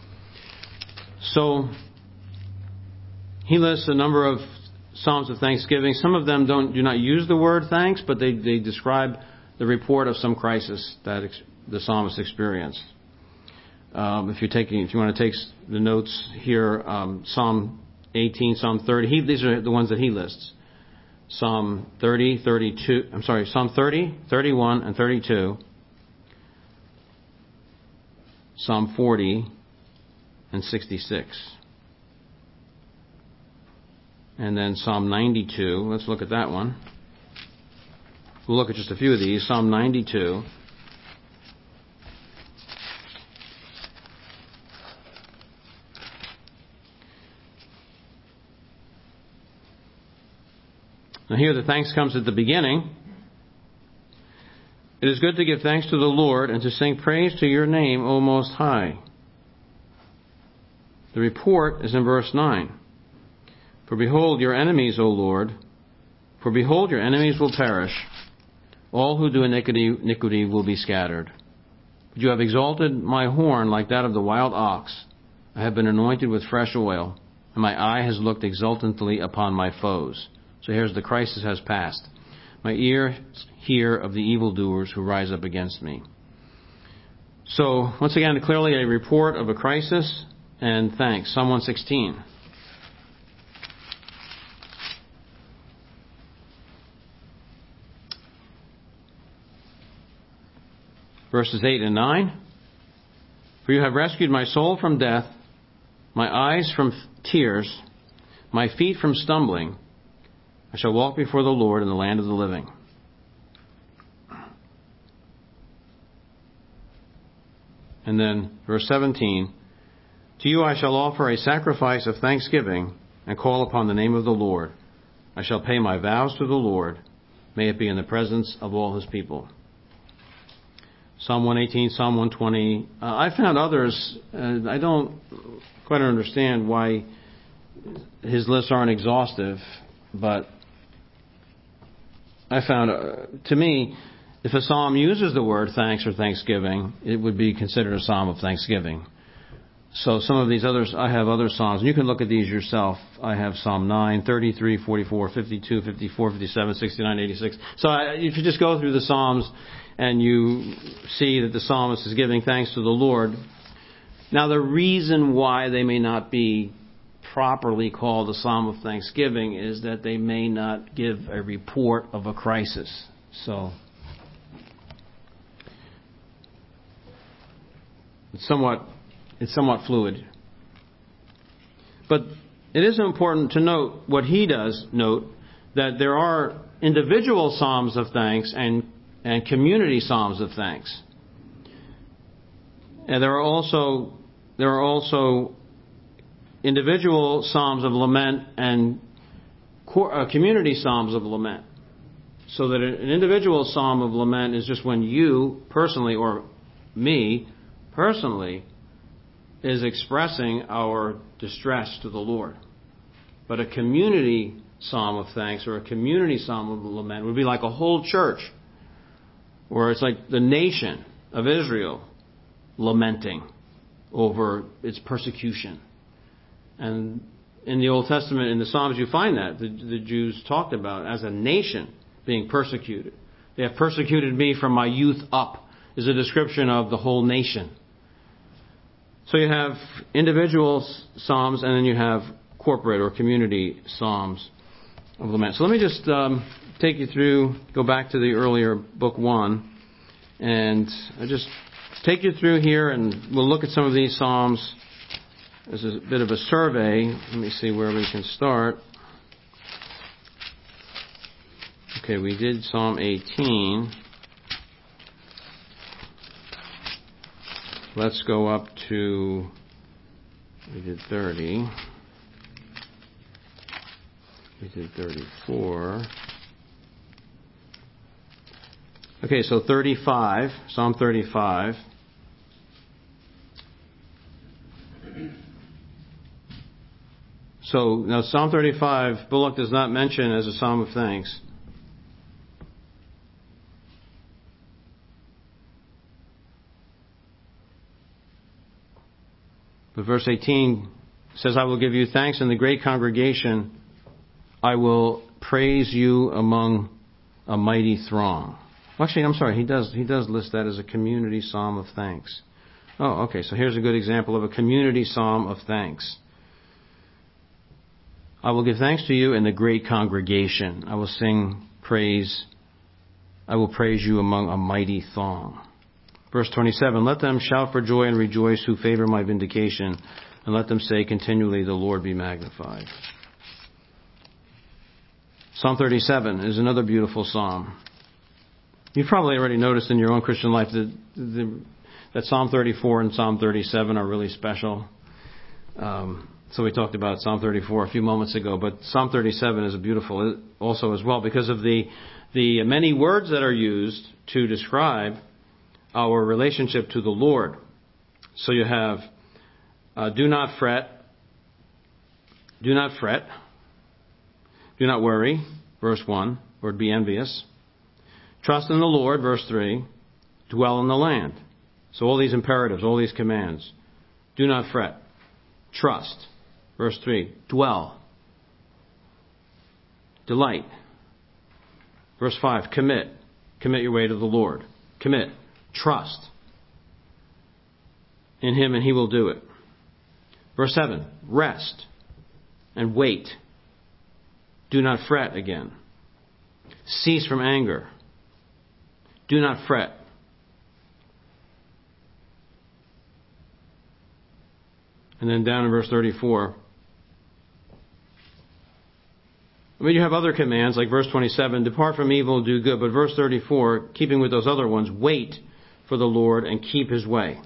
[SPEAKER 2] So, he lists a number of psalms of thanksgiving. Some of them don't do not use the word thanks, but they, they describe the report of some crisis that ex- the psalmist experienced. Um, if you're taking, if you want to take the notes here, um, Psalm eighteen, Psalm thirty, he, these are the ones that he lists. Psalm thirty, thirty-two, I'm sorry, Psalm thirty, thirty-one, and thirty-two. Psalm forty and sixty-six. And then Psalm ninety-two. Let's look at that one. We'll look at just a few of these. Psalm ninety-two. Now here the thanks comes at the beginning. It is good to give thanks to the Lord and to sing praise to your name, O Most High. The report is in verse nine. For behold your enemies, O Lord, for behold your enemies will perish. All who do iniquity, iniquity will be scattered. But you have exalted my horn like that of the wild ox. I have been anointed with fresh oil, and my eye has looked exultantly upon my foes. So here's the crisis has passed. My ears hear of the evildoers who rise up against me. So, once again, clearly a report of a crisis, and thanks. Psalm one sixteen. Verses eight and nine. For you have rescued my soul from death, my eyes from tears, my feet from stumbling. I shall walk before the Lord in the land of the living. And then, verse seventeen. To you I shall offer a sacrifice of thanksgiving and call upon the name of the Lord. I shall pay my vows to the Lord. May it be in the presence of all his people. Psalm one eighteen, Psalm one twenty. Uh, I found others. Uh, I don't quite understand why his lists aren't exhaustive, but I found, uh, to me, if a psalm uses the word thanks or thanksgiving, it would be considered a psalm of thanksgiving. So some of these others, I have other psalms, and you can look at these yourself. I have Psalm nine, thirty-three, forty-four, fifty-two, fifty-four, fifty-seven, sixty-nine, eighty-six. So I, if you just go through the psalms and you see that the psalmist is giving thanks to the Lord. Now the reason why they may not be properly called a psalm of thanksgiving is that they may not give a report of a crisis. So it's somewhat it's somewhat fluid. But it is important to note what he does note, that there are individual psalms of thanks and and community psalms of thanks. And there are also there are also individual psalms of lament and community psalms of lament. So that an individual psalm of lament is just when you personally, or me personally, is expressing our distress to the Lord. But a community psalm of thanks or a community psalm of lament would be like a whole church, where it's like the nation of Israel lamenting over its persecution. And in the Old Testament, in the Psalms, you find that. The, the Jews talked about as a nation being persecuted. They have persecuted me from my youth up, is a description of the whole nation. So you have individual psalms, and then you have corporate or community psalms of lament. So let me just um, take you through, go back to the earlier book one, and I just take you through here, and we'll look at some of these psalms as a bit of a survey. Let me see where we can start. Okay, we did Psalm eighteen. Let's go up to, we did thirty. We did thirty-four. Okay, so thirty-five, Psalm thirty-five. So now Psalm thirty-five, Bullock does not mention as a psalm of thanks. But verse eighteen says, I will give you thanks in the great congregation. I will praise you among a mighty throng. Actually, I'm sorry, he does he does list that as a community psalm of thanks. Oh, okay, so here's a good example of a community psalm of thanks. I will give thanks to you in the great congregation. I will sing praise. I will praise you among a mighty throng. Verse twenty-seven, let them shout for joy and rejoice who favor my vindication, and let them say continually, the Lord be magnified. Psalm thirty-seven is another beautiful psalm. You've probably already noticed in your own Christian life that, the, that Psalm thirty-four and Psalm thirty-seven are really special. Um, so we talked about Psalm thirty-four a few moments ago, but Psalm thirty-seven is a beautiful also as well because of the the many words that are used to describe our relationship to the Lord. So you have, uh, do not fret, do not fret, do not worry, verse one, or be envious. Trust in the Lord, verse three, dwell in the land. So all these imperatives, all these commands. Do not fret, trust, verse three, dwell, delight. Verse five, commit, commit your way to the Lord, commit. Trust in Him and He will do it. Verse seven, rest and wait. Do not fret again. Cease from anger. Do not fret. And then down in verse thirty-four. I mean, you have other commands like verse twenty-seven, depart from evil, do good. But verse thirty-four, keeping with those other ones, wait for the Lord and keep His way.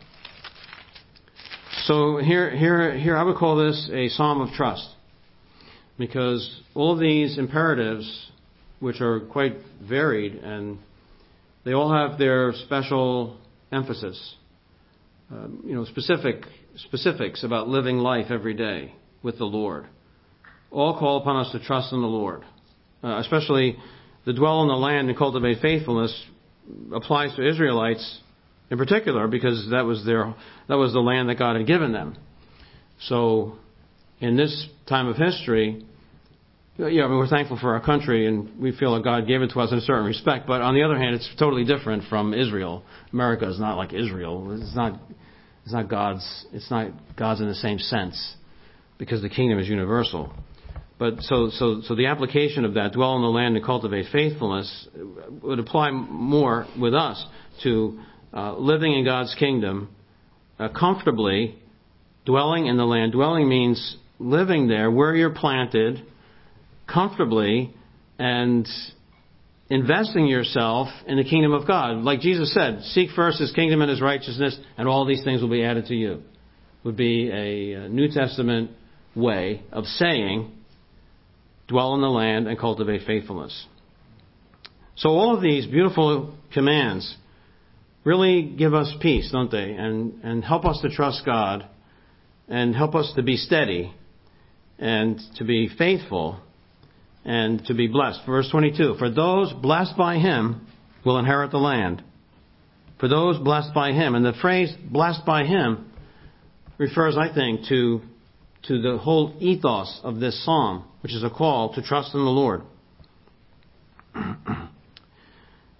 [SPEAKER 2] So here, here, here, I would call this a psalm of trust, because all of these imperatives, which are quite varied, and they all have their special emphasis, um, you know, specific specifics about living life every day with the Lord. All call upon us to trust in the Lord, uh, especially the dwell in the land and cultivate faithfulness applies to Israelites in particular, because that was their that was the land that God had given them. So, in this time of history, yeah, I mean, we're thankful for our country, and we feel that God gave it to us in a certain respect. But on the other hand, it's totally different from Israel. America is not like Israel. It's not. It's not God's. It's not God's in the same sense, because the kingdom is universal. But so, so, so the application of that, dwell in the land and cultivate faithfulness, would apply more with us to uh, living in God's kingdom uh, comfortably, dwelling in the land. Dwelling means living there where you're planted comfortably and investing yourself in the kingdom of God. Like Jesus said, seek first His kingdom and His righteousness, and all these things will be added to you. Would be a New Testament way of saying, dwell in the land and cultivate faithfulness. So all of these beautiful commands really give us peace, don't they? And, and help us to trust God and help us to be steady and to be faithful and to be blessed. Verse twenty-two, for those blessed by Him will inherit the land. For those blessed by Him. And the phrase blessed by Him refers, I think, to to the whole ethos of this psalm, which is a call to trust in the Lord.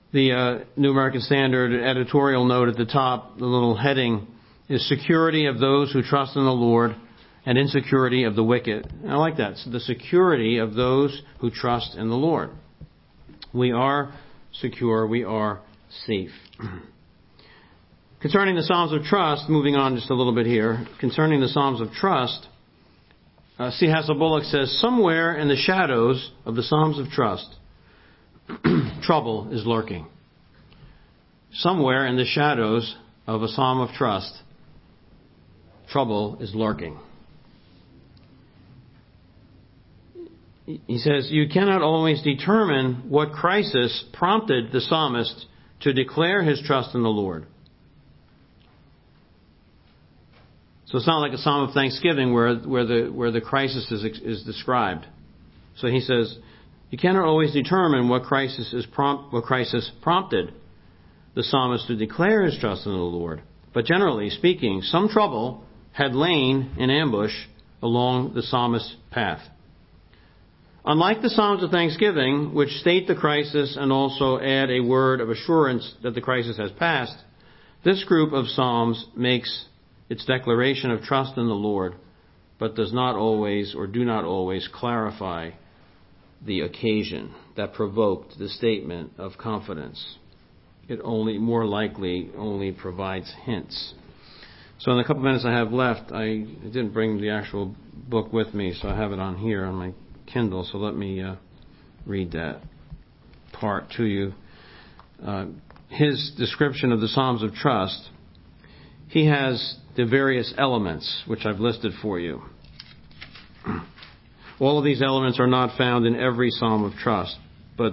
[SPEAKER 2] The uh, New American Standard editorial note at the top, the little heading, is security of those who trust in the Lord and insecurity of the wicked. And I like that. So the security of those who trust in the Lord. We are secure. We are safe. Concerning the Psalms of Trust, moving on just a little bit here. Concerning the Psalms of Trust, uh, C. Hassel Bullock says, somewhere in the shadows of the Psalms of Trust, trouble is lurking. Somewhere in the shadows of a Psalm of Trust, trouble is lurking. He says, you cannot always determine what crisis prompted the psalmist to declare his trust in the Lord. So it's not like a psalm of thanksgiving where where the where the crisis is is described. So he says, you cannot always determine what crisis is prompt what crisis prompted the psalmist to declare his trust in the Lord. But generally speaking, some trouble had lain in ambush along the psalmist's path. Unlike the Psalms of Thanksgiving, which state the crisis and also add a word of assurance that the crisis has passed, this group of Psalms makes its declaration of trust in the Lord, but does not always or do not always clarify the occasion that provoked the statement of confidence. It only, more likely, only provides hints. So in the couple minutes I have left, I didn't bring the actual book with me, so I have it on here on my Kindle, so let me uh, read that part to you. Uh, his description of the Psalms of Trust, he has the various elements, which I've listed for you. All of these elements are not found in every Psalm of Trust, but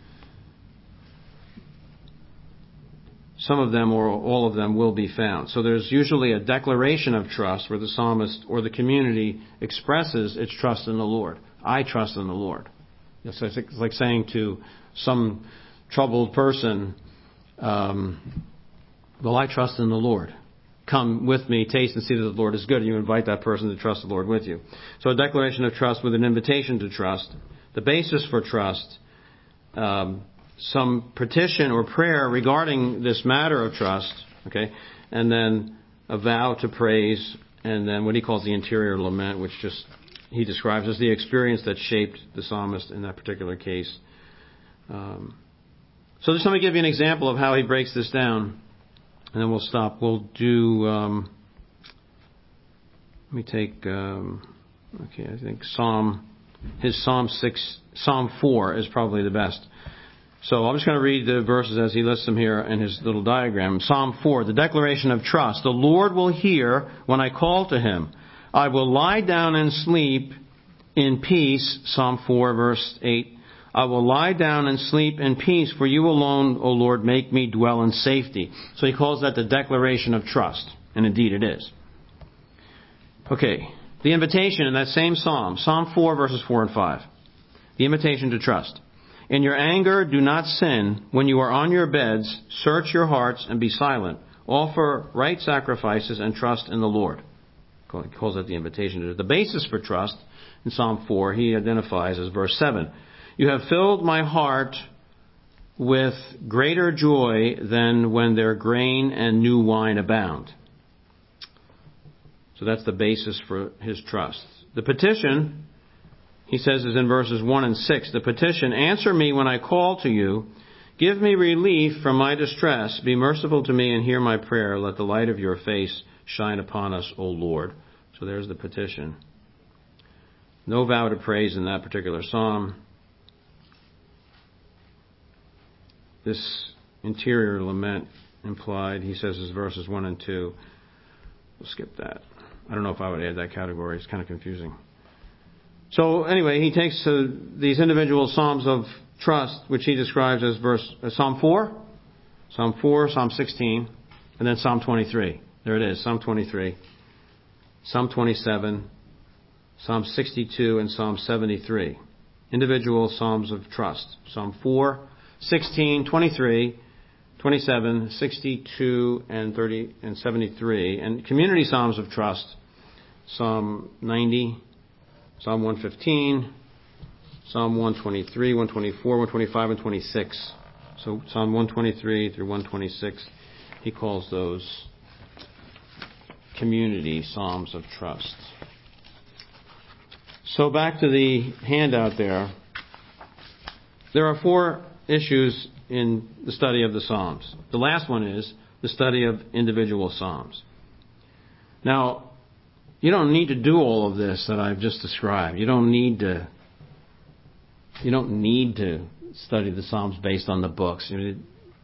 [SPEAKER 2] some of them or all of them will be found. So there's usually a declaration of trust where the psalmist or the community expresses its trust in the Lord. I trust in the Lord. So it's like saying to some troubled person, um, well, I trust in the Lord. Come with me, taste and see that the Lord is good. And you invite that person to trust the Lord with you. So a declaration of trust with an invitation to trust. The basis for trust, um, some petition or prayer regarding this matter of trust, okay, and then a vow to praise, and then what he calls the interior lament, which just he describes as the experience that shaped the psalmist in that particular case. Um, so just let me give you an example of how he breaks this down, and then we'll stop. We'll do, um, let me take, um, okay, I think Psalm, his Psalm six, Psalm four is probably the best. So I'm just going to read the verses as he lists them here in his little diagram. Psalm four, the declaration of trust. The Lord will hear when I call to him. I will lie down and sleep in peace. Psalm four, verse eight. I will lie down and sleep in peace, for you alone, O Lord, make me dwell in safety. So he calls that the declaration of trust. And indeed it is. Okay. The invitation in that same psalm. Psalm four, verses four and five. The invitation to trust. In your anger, do not sin. When you are on your beds, search your hearts and be silent. Offer right sacrifices and trust in the Lord. He calls that the invitation. The basis for trust in Psalm four, he identifies as verse seven. You have filled my heart with greater joy than when their grain and new wine abound. So that's the basis for his trust. The petition, he says, is in verses one and six. The petition, answer me when I call to you. Give me relief from my distress. Be merciful to me and hear my prayer. Let the light of your face shine upon us, O Lord. So there's the petition. No vow to praise in that particular psalm. This interior lament implied, he says, is verses one and two. We'll skip that. I don't know if I would add that category. It's kind of confusing. So anyway, he takes uh, these individual psalms of trust, which he describes as verse uh, Psalm four, Psalm four, Psalm sixteen, and then Psalm twenty-three. There it is, Psalm twenty-three, Psalm twenty-seven, Psalm sixty-two, and Psalm seventy-three. Individual psalms of trust. Psalm four, sixteen, twenty-three, twenty-seven, sixty-two, and thirty, and seventy-three. And community psalms of trust. Psalm ninety, Psalm one fifteen, Psalm one twenty-three, one twenty-four, one twenty-five, and twenty-six. So Psalm one twenty-three through one twenty-six, he calls those community psalms of trust. So back to the handout there. There are four issues in the study of the Psalms. The last one is the study of individual Psalms. Now, you don't need to do all of this that I've just described. You don't need to. You don't need to study the Psalms based on the books. You,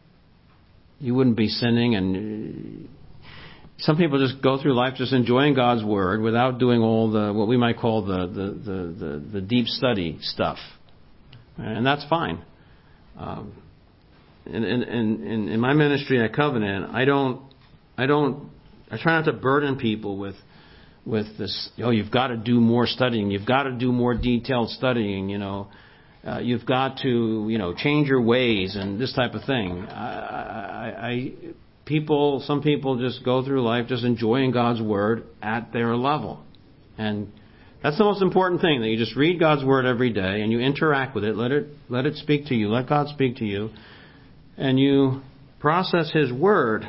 [SPEAKER 2] you wouldn't be sinning, and some people just go through life just enjoying God's Word without doing all the what we might call the the the, the, the deep study stuff, and that's fine. Um, in, in, in, in my ministry at Covenant, I don't I don't I try not to burden people with with this. Oh, you've got to do more studying. You've got to do more detailed studying. You know. Uh, you've got to, you know, change your ways and this type of thing. I, I, I, people, some people just go through life just enjoying God's Word at their level. And that's the most important thing, that you just read God's Word every day and you interact with it. Let it, let it speak to you. Let God speak to you. And you process His Word.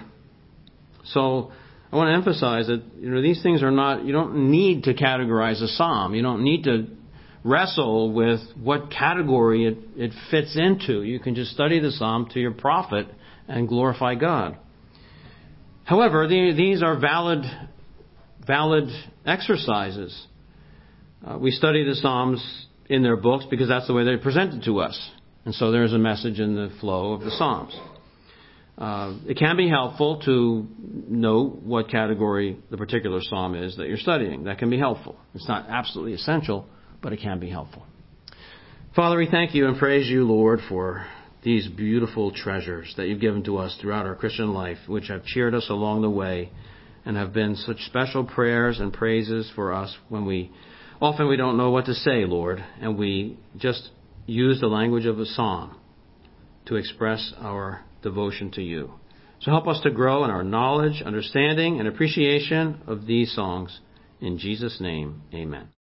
[SPEAKER 2] So I want to emphasize that, you know, these things are not, you don't need to categorize a psalm. You don't need to wrestle with what category it, it fits into. You can just study the psalm to your profit and glorify God. However, the, these are valid, valid exercises. Uh, we study the psalms in their books because that's the way they're presented to us. And so there's a message in the flow of the psalms. Uh, it can be helpful to know what category the particular psalm is that you're studying. That can be helpful. It's not absolutely essential, but it can be helpful. Father, we thank you and praise you, Lord, for these beautiful treasures that you've given to us throughout our Christian life, which have cheered us along the way and have been such special prayers and praises for us when we, often we don't know what to say, Lord, and we just use the language of a psalm to express our devotion to you. So help us to grow in our knowledge, understanding, and appreciation of these songs. In Jesus' name, amen.